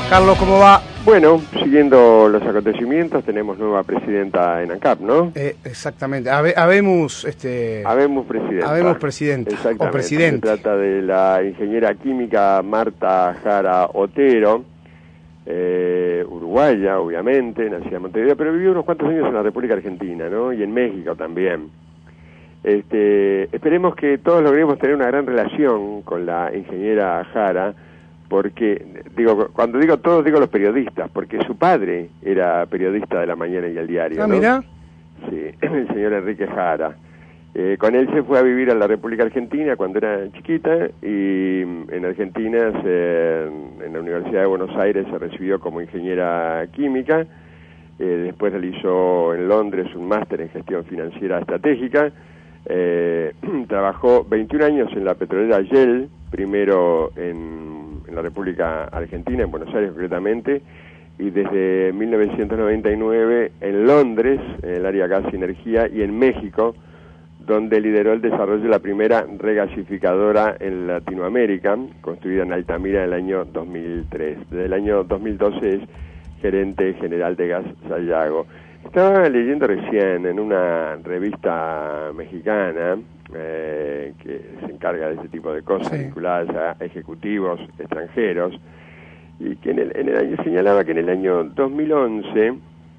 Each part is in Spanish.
Carlos, ¿cómo va? Bueno, siguiendo los acontecimientos, tenemos nueva presidenta en ANCAP, ¿no? Exactamente. Habemos presidenta. Habemos presidenta. Exactamente. O presidente. Se trata de la ingeniera química Marta Jara Otero, uruguaya, obviamente, nacida en Montevideo, pero vivió unos cuantos años en la República Argentina, ¿no? Y en México también. Esperemos que todos logremos tener una gran relación con la ingeniera Jara, porque, cuando digo todos, digo los periodistas, porque su padre era periodista de La Mañana y El Diario, ¿no? Mira. Sí, el señor Enrique Jara. Con él se fue a vivir a la República Argentina cuando era chiquita, y en Argentina, en la Universidad de Buenos Aires, se recibió como ingeniera química. Después realizó en Londres un máster en gestión financiera estratégica. Trabajó 21 años en la petrolera Shell, primero en la República Argentina, en Buenos Aires concretamente, y desde 1999 en Londres, en el área gas y energía, y en México, donde lideró el desarrollo de la primera regasificadora en Latinoamérica, construida en Altamira en el año 2003. Desde el año 2012 es gerente general de Gas Sayago. Estaba leyendo recién en una revista mexicana que se encarga de ese tipo de cosas, sí, vinculadas a ejecutivos extranjeros, y que en el año señalaba que en el año 2011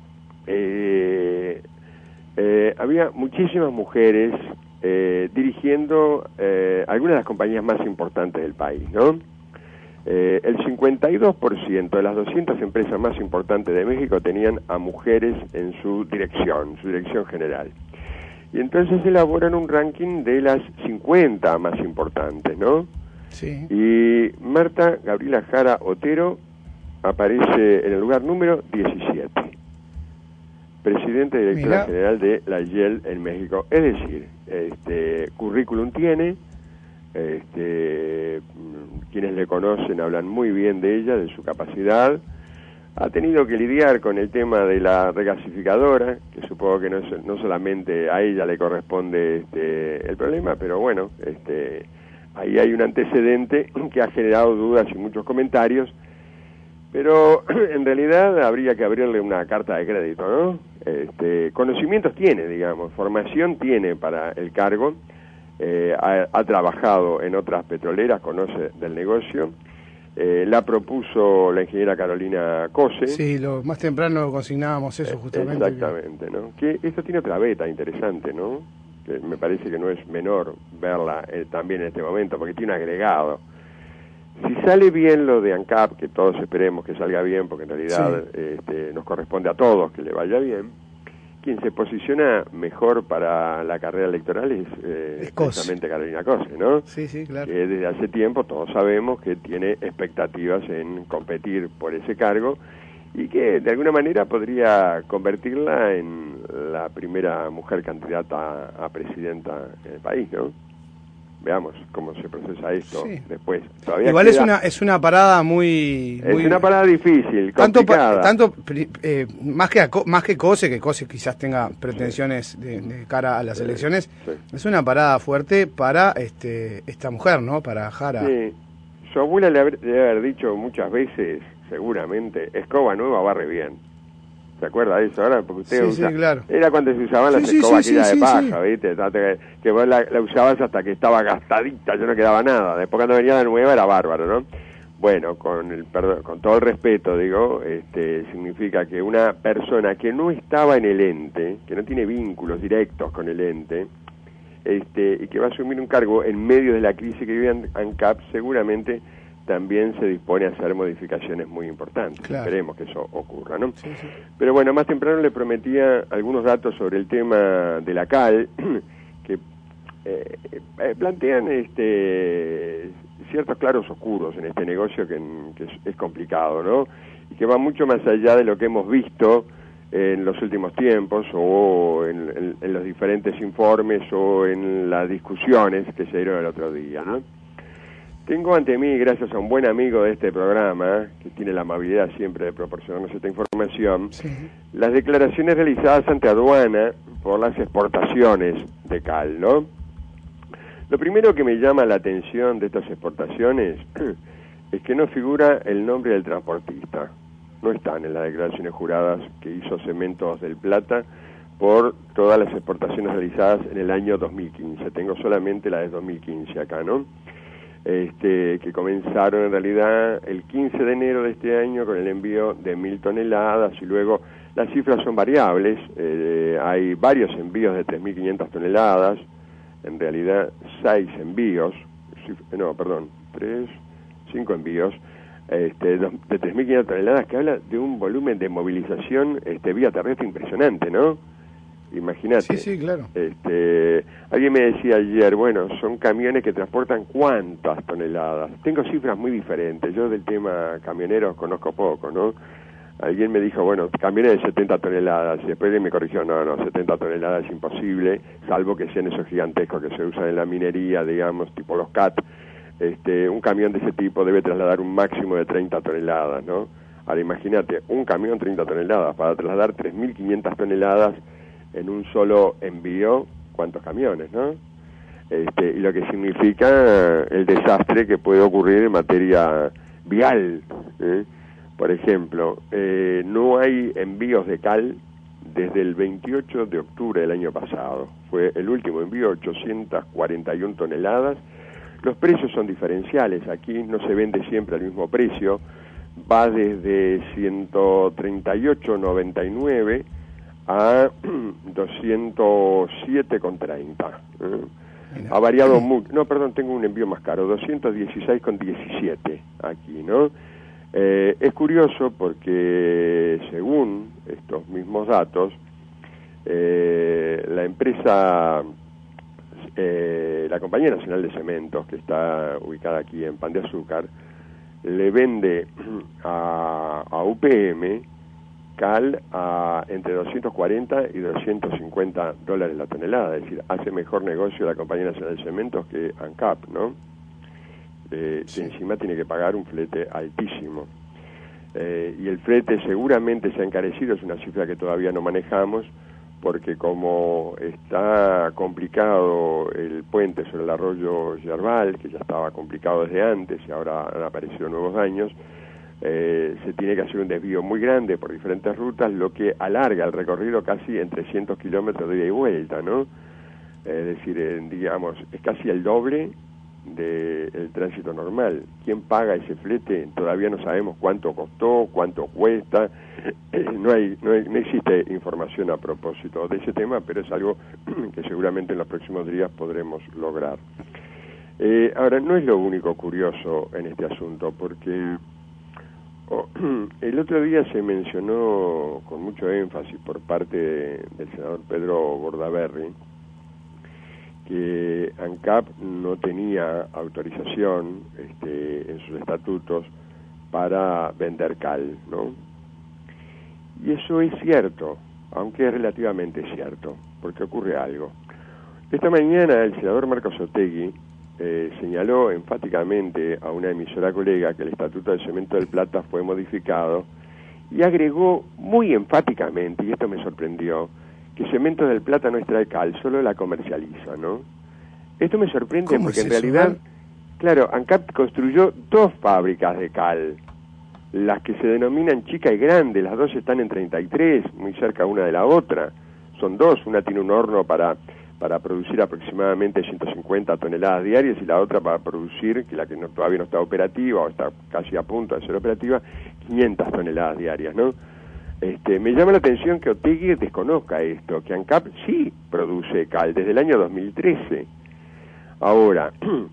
había muchísimas mujeres dirigiendo algunas de las compañías más importantes del país, ¿no? El 52% de las 200 empresas más importantes de México tenían a mujeres en su dirección general. Y entonces elaboran un ranking de las 50 más importantes, ¿no? Sí. Y Marta Gabriela Jara Otero aparece en el lugar número 17. Presidenta y directora general de la Shell en México. Es decir, currículum tiene, quienes le conocen hablan muy bien de ella, de su capacidad. Ha tenido que lidiar con el tema de la regasificadora, que supongo que no solamente a ella le corresponde el problema, pero bueno, ahí hay un antecedente que ha generado dudas y muchos comentarios, pero en realidad habría que abrirle una carta de crédito, ¿no? Conocimientos tiene, digamos, formación tiene para el cargo, ha trabajado en otras petroleras, conoce del negocio. La propuso la ingeniera Carolina Cose. Sí, más temprano consignábamos eso justamente. Exactamente, ¿no? Que esto tiene otra beta interesante, ¿no? Que me parece que no es menor verla también en este momento, porque tiene un agregado. Si sale bien lo de ANCAP, que todos esperemos que salga bien, porque en realidad sí, nos corresponde a todos que le vaya bien, quien se posiciona mejor para la carrera electoral es precisamente Carolina Cose, ¿no? Sí, sí, claro. Que desde hace tiempo todos sabemos que tiene expectativas en competir por ese cargo, y que de alguna manera podría convertirla en la primera mujer candidata a presidenta del país, ¿no? Veamos cómo se procesa esto después. Todavía igual es una parada muy... Es una parada difícil, complicada. Más que Cose quizás tenga pretensiones de cara a las elecciones, es una parada fuerte para esta mujer, ¿no? Para Jara. Sí. Su abuela le debe haber dicho muchas veces, seguramente, escoba nueva barre bien. ¿Se acuerda de eso ahora? Porque usted sí, claro. Era cuando se usaban las escobas de paja, ¿viste? Que vos la usabas hasta que estaba gastadita, ya no quedaba nada. Después cuando venía la nueva era bárbaro, ¿no? Bueno, con todo el respeto, digo, significa que una persona que no estaba en el ente, que no tiene vínculos directos con el ente, y que va a asumir un cargo en medio de la crisis que vive ANCAP, seguramente también se dispone a hacer modificaciones muy importantes. Claro. Esperemos que eso ocurra, ¿no? Sí, sí. Pero bueno, más temprano le prometía algunos datos sobre el tema de la cal, que plantean ciertos claros oscuros en este negocio que es complicado, ¿no? Y que va mucho más allá de lo que hemos visto en los últimos tiempos, o en los diferentes informes, o en las discusiones que se dieron el otro día, ¿no? Tengo ante mí, gracias a un buen amigo de este programa, que tiene la amabilidad siempre de proporcionarnos esta información, las declaraciones realizadas ante aduana por las exportaciones de cal, ¿no? Lo primero que me llama la atención de estas exportaciones es que no figura el nombre del transportista. No están en las declaraciones juradas que hizo Cementos del Plata por todas las exportaciones realizadas en el año 2015. Tengo solamente la de 2015 acá, ¿no? Que comenzaron en realidad el 15 de enero de este año con el envío de 1.000 toneladas y luego las cifras son variables. Hay varios envíos de 3.500 toneladas, en realidad 5 envíos, de 3.500 toneladas, que habla de un volumen de movilización vía terrestre impresionante, ¿no? Imagínate. Sí, sí, claro. Alguien me decía ayer, bueno, son camiones que transportan ¿cuántas toneladas? Tengo cifras muy diferentes. Yo del tema camioneros conozco poco, ¿no? Alguien me dijo, bueno, camiones de 70 toneladas, y después me corrigió, no, 70 toneladas es imposible, salvo que sean esos gigantescos que se usan en la minería, digamos, tipo los CAT. Un camión de ese tipo debe trasladar un máximo de 30 toneladas, ¿no? Ahora imagínate, un camión 30 toneladas, para trasladar 3.500 toneladas en un solo envío, ¿cuántos camiones, no? Y lo que significa el desastre que puede ocurrir en materia vial, ¿eh? Por ejemplo, no hay envíos de cal desde el 28 de octubre del año pasado. Fue el último envío, 841 toneladas. Los precios son diferenciales, aquí no se vende siempre al mismo precio, va desde 138,99 a 207,30. Ha variado mucho. No, perdón, tengo un envío más caro, 216,17 aquí, ¿no? Es curioso porque según estos mismos datos, la empresa, la Compañía Nacional de Cementos, que está ubicada aquí en Pan de Azúcar, le vende a UPM cal a entre 240 y 250 dólares la tonelada, es decir, hace mejor negocio la Compañía Nacional de Cementos que ANCAP, ¿no? Sí. Que encima tiene que pagar un flete altísimo. Y el flete seguramente se ha encarecido, es una cifra que todavía no manejamos, porque como está complicado el puente sobre el arroyo Yerbal, que ya estaba complicado desde antes y ahora han aparecido nuevos daños, se tiene que hacer un desvío muy grande por diferentes rutas, lo que alarga el recorrido casi en 300 kilómetros de ida y vuelta, ¿no? Es decir, digamos, es casi el doble del tránsito normal. ¿Quién paga ese flete? Todavía no sabemos cuánto costó, cuánto cuesta. No existe información a propósito de ese tema, pero es algo que seguramente en los próximos días podremos lograr. Ahora, no es lo único curioso en este asunto, porque el otro día se mencionó con mucho énfasis por parte del senador Pedro Bordaberry que ANCAP no tenía autorización en sus estatutos para vender cal, ¿no? Y eso es cierto, aunque es relativamente cierto, porque ocurre algo. Esta mañana el senador Marcos Otegui señaló enfáticamente a una emisora colega que el Estatuto del Cemento del Plata fue modificado y agregó muy enfáticamente, y esto me sorprendió, que Cementos del Plata no extrae cal, solo la comercializa, ¿no? Esto me sorprende porque en realidad, claro, ANCAP construyó 2 fábricas de cal, las que se denominan Chica y Grande, las dos están en 33, muy cerca una de la otra, son 2, una tiene un horno para producir aproximadamente 150 toneladas diarias y la otra para producir, que la que todavía no está operativa o está casi a punto de ser operativa, 500 toneladas diarias, ¿no? Me llama la atención que Otegui desconozca esto, que ANCAP sí produce cal desde el año 2013. Ahora,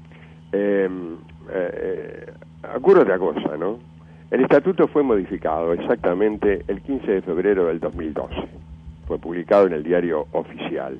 ocurre otra cosa, ¿no? El estatuto fue modificado exactamente el 15 de febrero del 2012. Fue publicado en el diario oficial,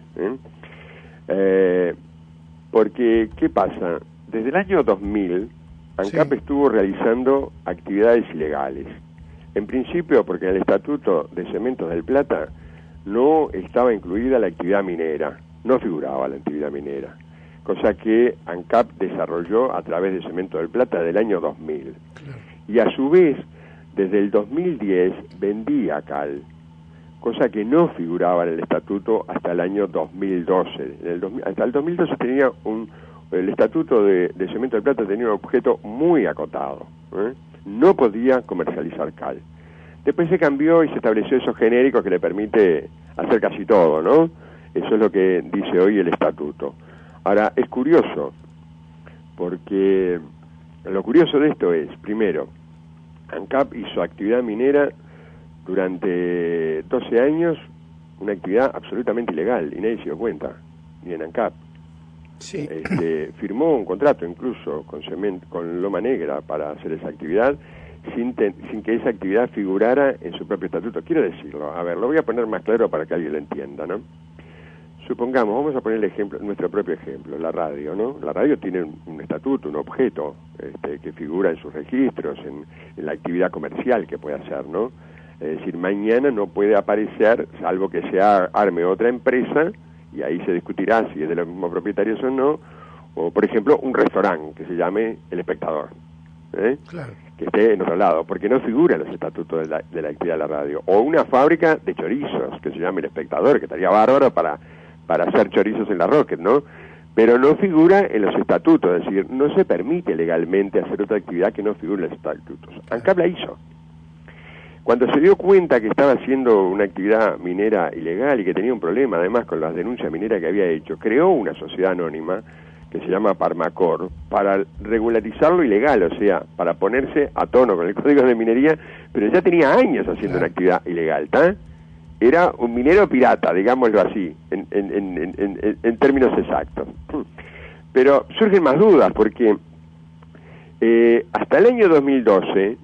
porque, ¿qué pasa? Desde el año 2000, ANCAP estuvo realizando actividades ilegales. En principio, porque en el Estatuto de Cementos del Plata no estaba incluida la actividad minera, no figuraba la actividad minera, cosa que ANCAP desarrolló a través de Cementos del Plata del año 2000. Claro. Y a su vez, desde el 2010 vendía cal, cosa que no figuraba en el estatuto hasta el año 2012. Hasta el 2012 tenía el estatuto de Cemento del Plata tenía un objeto muy acotado. No podía comercializar cal. Después se cambió y se estableció esos genéricos que le permite hacer casi todo, ¿no? Eso es lo que dice hoy el estatuto. Ahora, es curioso, porque lo curioso de esto es, primero, ANCAP hizo actividad minera durante 12 años, una actividad absolutamente ilegal, y nadie se dio cuenta, ni en ANCAP. Sí. Firmó un contrato incluso con Loma Negra para hacer esa actividad, sin que esa actividad figurara en su propio estatuto. Quiero decirlo, a ver, lo voy a poner más claro para que alguien lo entienda, ¿no? Supongamos, vamos a poner el ejemplo, nuestro propio ejemplo, la radio, ¿no? La radio tiene un estatuto, un objeto que figura en sus registros, en la actividad comercial que puede hacer, ¿no? Es decir, mañana no puede aparecer, salvo que se arme otra empresa, y ahí se discutirá si es de los mismos propietarios o no, o por ejemplo un restaurante que se llame El Espectador, Claro. que esté en otro lado, porque no figura en los estatutos de la actividad de la radio, o una fábrica de chorizos que se llame El Espectador, que estaría bárbaro para hacer chorizos en la Rocket, ¿no? Pero no figura en los estatutos, es decir, no se permite legalmente hacer otra actividad que no figure en los estatutos. ANCAP la hizo. Cuando se dio cuenta que estaba haciendo una actividad minera ilegal y que tenía un problema además con las denuncias mineras que había hecho, creó una sociedad anónima que se llama Parmacor para regularizar lo ilegal, o sea, para ponerse a tono con el Código de Minería, pero ya tenía años haciendo una actividad ilegal, ¿está? Era un minero pirata, digámoslo así, en términos exactos. Pero surgen más dudas, porque hasta el año 2012,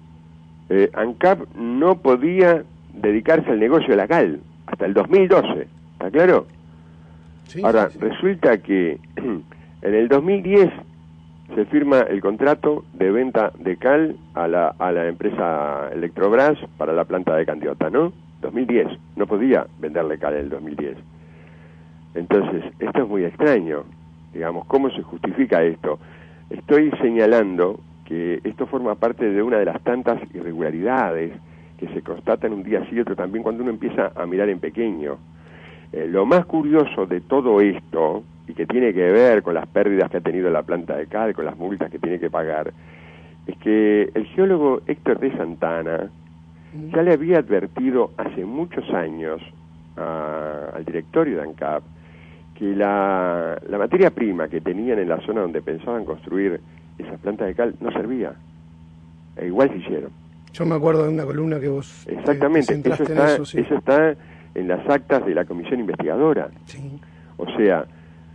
ANCAP no podía dedicarse al negocio de la cal, hasta el 2012, ¿está claro? Sí, Ahora, sí. resulta que en el 2010 se firma el contrato de venta de cal a la empresa Electrobras para la planta de Candiota, ¿no? 2010, no podía venderle cal en el 2010. Entonces, esto es muy extraño, digamos, ¿cómo se justifica esto? Estoy señalando que esto forma parte de una de las tantas irregularidades que se constatan un día sí y otro también cuando uno empieza a mirar en pequeño. Lo más curioso de todo esto, y que tiene que ver con las pérdidas que ha tenido la planta de cal, con las multas que tiene que pagar, es que el geólogo Héctor de Santana ya le había advertido hace muchos años al directorio de ANCAP que la materia prima que tenían en la zona donde pensaban construir esas plantas de cal no servía. E igual se hicieron. Yo me acuerdo de una columna que vos Exactamente, te eso centraste está, en eso, sí. eso está en las actas de la comisión investigadora. Sí. O sea,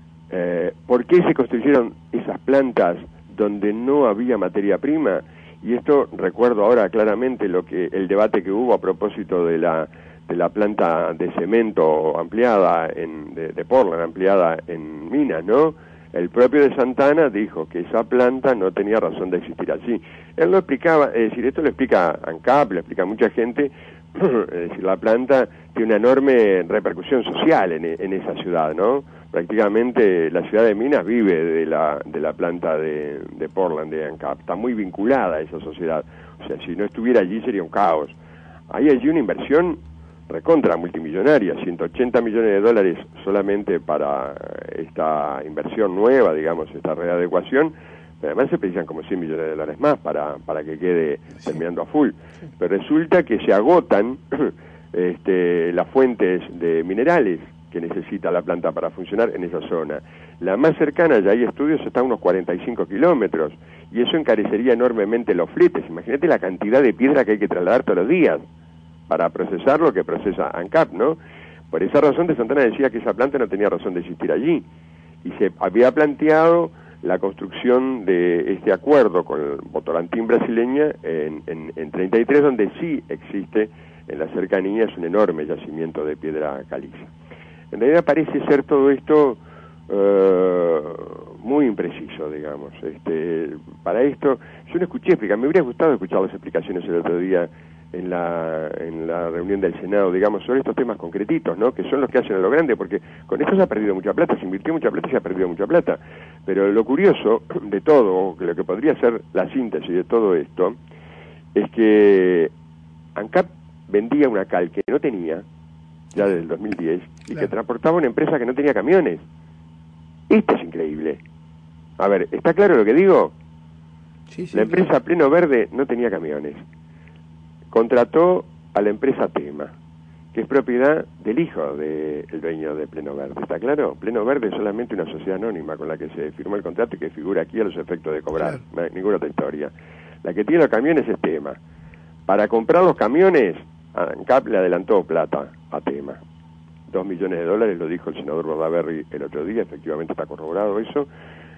¿por qué se construyeron esas plantas donde no había materia prima? Y esto recuerdo ahora claramente el debate que hubo a propósito de la planta de cemento ampliada de Portland, ampliada en Minas, ¿no? El propio de Santana dijo que esa planta no tenía razón de existir allí. Él lo explicaba, es decir, esto lo explica ANCAP, lo explica mucha gente, es decir, la planta tiene una enorme repercusión social en esa ciudad, ¿no? Prácticamente la ciudad de Minas vive de la planta de Portland, de ANCAP, está muy vinculada a esa sociedad. O sea, si no estuviera allí sería un caos. Hay allí una inversión recontra multimillonaria, 180 millones de dólares solamente para esta inversión nueva, digamos, esta readecuación, pero además se precisan como 100 millones de dólares más para que quede terminando a full. Pero resulta que se agotan las fuentes de minerales que necesita la planta para funcionar en esa zona. La más cercana, ya hay estudios, está a unos 45 kilómetros, y eso encarecería enormemente los fletes. Imagínate la cantidad de piedra que hay que trasladar todos los días para procesar lo que procesa ANCAP, ¿no? Por esa razón de Santana decía que esa planta no tenía razón de existir allí, y se había planteado la construcción de este acuerdo con el Votorantim brasileña en 33, donde sí existe en las cercanías un enorme yacimiento de piedra caliza. En realidad parece ser todo esto muy impreciso, digamos. Para esto, yo no escuché explicar, me hubiera gustado escuchar las explicaciones el otro día en la reunión del Senado, digamos, sobre estos temas concretitos, ¿no? Que son los que hacen a lo grande, porque con esto se ha perdido mucha plata, se invirtió mucha plata y se ha perdido mucha plata. Pero lo curioso de todo, lo que podría ser la síntesis de todo esto, es que ANCAP vendía una cal que no tenía, ya desde el 2010, y que transportaba una empresa que no tenía camiones. Esto es increíble. A ver, ¿está claro lo que digo? Sí, la empresa claro. Pleno Verde no tenía camiones. Contrató a la empresa Tema, que es propiedad del hijo del dueño de Pleno Verde. ¿Está claro? Pleno Verde es solamente una sociedad anónima con la que se firmó el contrato y que figura aquí a los efectos de cobrar. Claro. No hay ninguna otra historia. La que tiene los camiones es Tema. Para comprar los camiones, ANCAP le adelantó plata a Tema. $2 millones, lo dijo el senador Bordaberry el otro día, efectivamente está corroborado eso.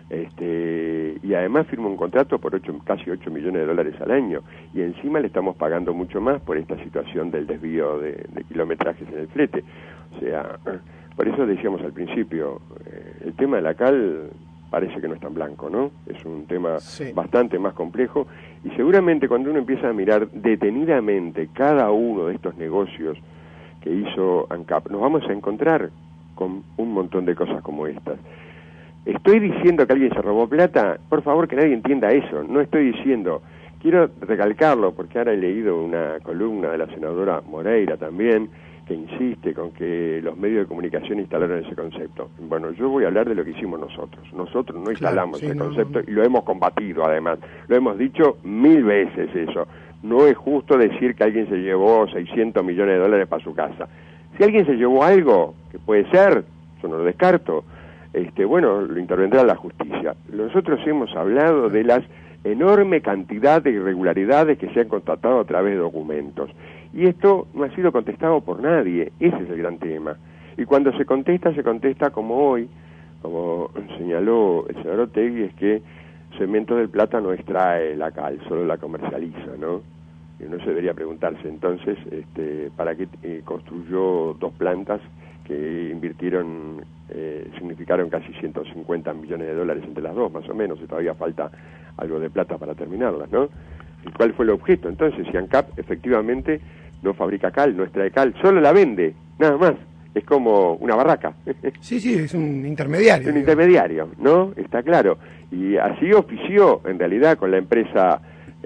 Y además firmó un contrato por casi 8 millones de dólares al año, y encima le estamos pagando mucho más por esta situación del desvío de kilometrajes en el flete. O sea, por eso decíamos al principio, el tema de la cal parece que no es tan blanco, ¿no? Es un tema bastante más complejo, y seguramente cuando uno empieza a mirar detenidamente cada uno de estos negocios que hizo ANCAP, nos vamos a encontrar con un montón de cosas como estas. ¿Estoy diciendo que alguien se robó plata? Por favor, que nadie entienda eso. No estoy diciendo. Quiero recalcarlo, porque ahora he leído una columna de la senadora Moreira también, que insiste con que los medios de comunicación instalaron ese concepto. Bueno, yo voy a hablar de lo que hicimos nosotros. Nosotros no instalamos ese concepto y lo hemos combatido, además. Lo hemos dicho 1000 veces eso. No es justo decir que alguien se llevó 600 millones de dólares para su casa. Si alguien se llevó algo, que puede ser, yo no lo descarto, bueno, lo intervendrá la justicia. Nosotros hemos hablado de las enorme cantidad de irregularidades que se han constatado a través de documentos. Y esto no ha sido contestado por nadie. Ese es el gran tema. Y cuando se contesta como hoy, como señaló el señor Otegi, es que Cementos del Plata no extrae la cal, solo la comercializa, ¿no? Y uno se debería preguntarse entonces, ¿para qué construyó 2 plantas que invirtieron, significaron casi 150 millones de dólares entre las dos, más o menos, y todavía falta algo de plata para terminarlas, ¿no? ¿Y cuál fue el objeto? Entonces, si ANCAP efectivamente no fabrica cal, no extrae cal, solo la vende, nada más. Es como una barraca. Sí, es un intermediario. Un intermediario, ¿no? Está claro. Y así ofició, en realidad, con la empresa,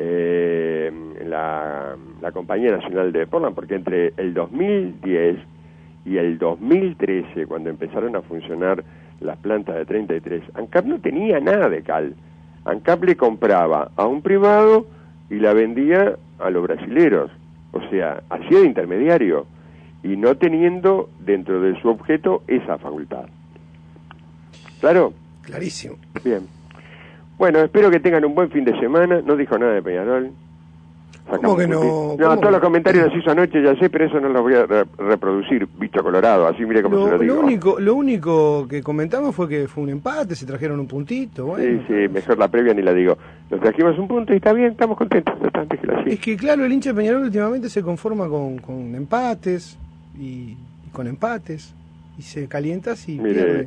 la Compañía Nacional de Portland, porque entre el 2010 y el 2013, cuando empezaron a funcionar las plantas de 33, ANCAP no tenía nada de cal. ANCAP le compraba a un privado y la vendía a los brasileros. O sea, hacía de intermediario y no teniendo dentro de su objeto esa facultad. ¿Claro? Clarísimo. Bien. Bueno, espero que tengan un buen fin de semana. No dijo nada de Peñarol. ¿Cómo que no? No, todos los comentarios los hizo anoche, ya sé, pero eso no los voy a reproducir, bicho colorado, así mire cómo se lo digo. Lo único que comentamos fue que fue un empate, se trajeron un puntito. Bueno, sí, mejor la previa ni la digo. Nos trajimos un punto y está bien, estamos contentos. Es que claro, el hincha de Peñarol últimamente se conforma con empates y con empates y se calienta si pierde.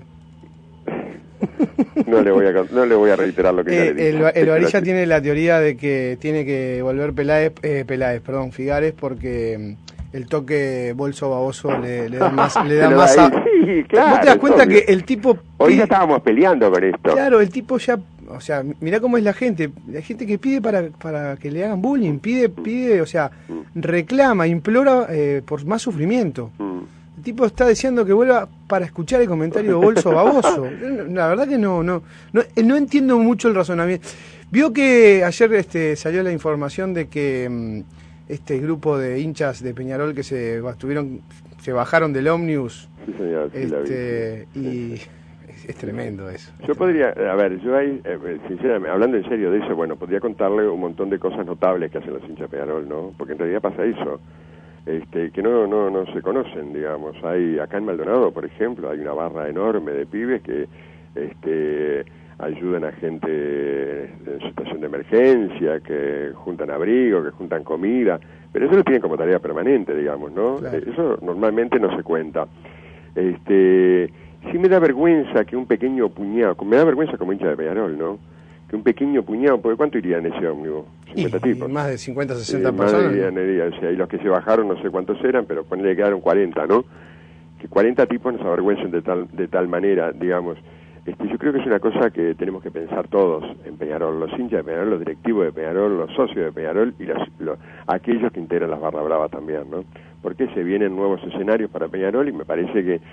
No le voy a reiterar lo que ya le dije. El Varilla tiene la teoría de que tiene que volver Figares, porque el toque bolso baboso le da más Sí, claro. ¿Vos te das cuenta que el tipo hoy ya estábamos peleando con esto? Claro, el tipo ya, o sea, mirá cómo es la gente que pide para que le hagan bullying, pide, o sea, reclama, implora por más sufrimiento. El tipo está deseando que vuelva para escuchar el comentario de bolso baboso. La verdad que no entiendo mucho el razonamiento. Vio que ayer salió la información de que este grupo de hinchas de Peñarol que se bajaron del ómnibus. Sí, señor, y es tremendo eso. Yo podría, yo ahí, sinceramente, hablando en serio de eso, bueno, podría contarle un montón de cosas notables que hacen los hinchas de Peñarol, ¿no? Porque en realidad pasa eso. Que no se conocen, digamos. Hay acá en Maldonado, por ejemplo, hay una barra enorme de pibes que ayudan a gente en situación de emergencia, que juntan abrigo, que juntan comida, pero eso lo tienen como tarea permanente, digamos, ¿no? Claro. Eso normalmente no se cuenta. Sí me da vergüenza que un pequeño puñado, me da vergüenza como hincha de Peñarol, ¿no? Que un pequeño puñado, porque ¿cuánto irían en ese ómnibus? 50 tipos. Más de 50, 60 personas. O sea, y los que se bajaron no sé cuántos eran, pero ponele que quedaron 40, ¿no? Que 40 tipos nos avergüencen de tal manera, digamos. Yo creo que es una cosa que tenemos que pensar todos en Peñarol, los hinchas de Peñarol, los directivos de Peñarol, los socios de Peñarol y aquellos que integran las barra bravas también, ¿no? Porque se vienen nuevos escenarios para Peñarol y me parece que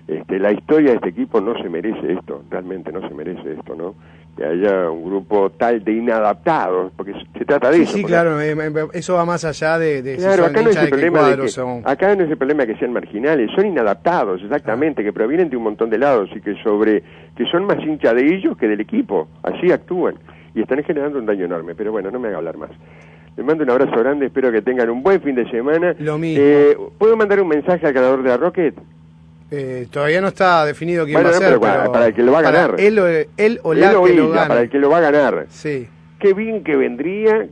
la historia de este equipo no se merece esto, realmente no se merece esto, ¿no? Que haya un grupo tal de inadaptados, porque se trata de eso. Sí, claro, eso va más allá de claro, si acá no es el problema acá no es el problema que sean marginales, son inadaptados, exactamente, que provienen de un montón de lados y que son más hinchas de ellos que del equipo, así actúan, y están generando un daño enorme, pero bueno, no me haga hablar más. Les mando un abrazo grande, espero que tengan un buen fin de semana. Lo mismo. ¿Puedo mandar un mensaje al ganador de la Rocket? Todavía no está definido quién va a ser, pero para el que lo va a ganar. Él o la que lo gana. Para el que lo va a ganar. Sí. Qué bien que vendría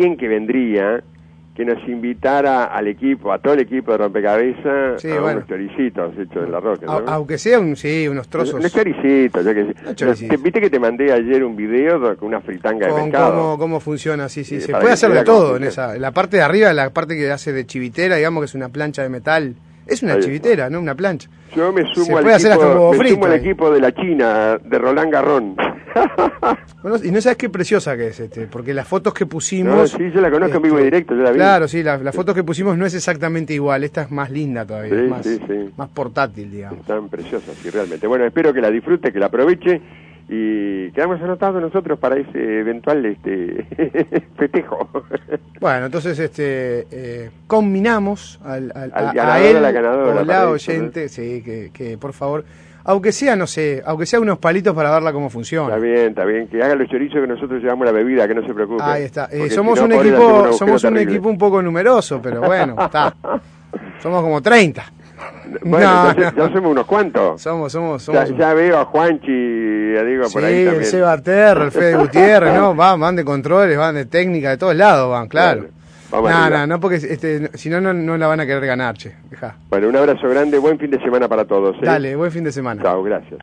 que nos invitara al equipo, a todo el equipo de Rompecabezas, sí, unos choricitos hechos en la Roca, ¿no? Aunque sea unos trozos. Unos choricitos, yo que sé. ¿Viste que te mandé ayer un video con una fritanga de pescado? Cómo funciona, sí. Se puede hacer de todo en esa. La parte de arriba, la parte que hace de chivitera, digamos que es una plancha de metal. Es una chivitera, no una plancha. Yo me sumo al equipo de la China, de Roland Garros. Bueno, y no sabes qué preciosa que es, porque las fotos que pusimos... No, sí, yo la conozco en vivo y directo, yo la vi. Claro, sí, las fotos que pusimos no es exactamente igual, esta es más linda todavía, sí, más portátil, digamos. Están preciosas, sí, realmente. Bueno, espero que la disfrute, que la aproveche, y quedamos anotados nosotros para ese eventual festejo. Bueno, entonces combinamos a él, la ganadora, o la oyente, eso, ¿no? Sí, que por favor... Aunque sea, no sé, aunque sea unos palitos para verla cómo funciona. Está bien, que haga los chorizos que nosotros llevamos la bebida, que no se preocupe. Ahí está. Somos un equipo un poco numeroso, pero bueno, está. Somos como 30. Bueno, ya somos unos cuantos. Somos. Ya veo a Juanchi, digo, por ahí también. El Seba Terra, el Fede Gutiérrez, ¿no? Van de controles, van de técnica, de todos lados van, claro. No, porque si no la van a querer ganar, che. Dejá. Bueno, un abrazo grande, buen fin de semana para todos. Dale, buen fin de semana. Chao, gracias.